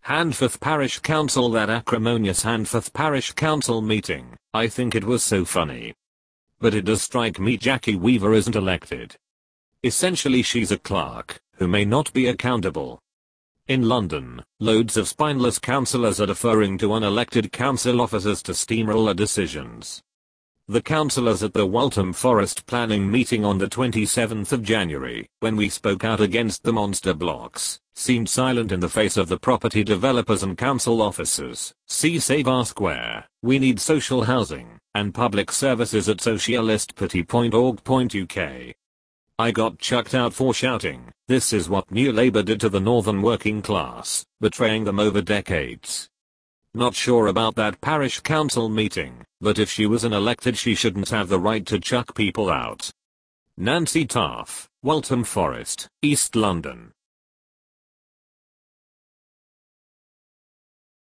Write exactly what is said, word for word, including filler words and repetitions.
Handforth Parish Council. That acrimonious Handforth Parish Council meeting, I think it was so funny. But it does strike me Jackie Weaver isn't elected. Essentially she's a clerk, who may not be accountable. In London, loads of spineless councillors are deferring to unelected council officers to steamroller decisions. The councillors at the Waltham Forest planning meeting on the twenty-seventh of January, when we spoke out against the monster blocks, seemed silent in the face of the property developers and council officers. See Save Our Square, We Need Social Housing, and Public Services at socialist party dot org dot U K. I got chucked out for shouting, "This is what New Labour did to the northern working class, betraying them over decades." Not sure about that parish council meeting, but if she was an elected she shouldn't have the right to chuck people out. Nancy Taff, Waltham Forest, East London.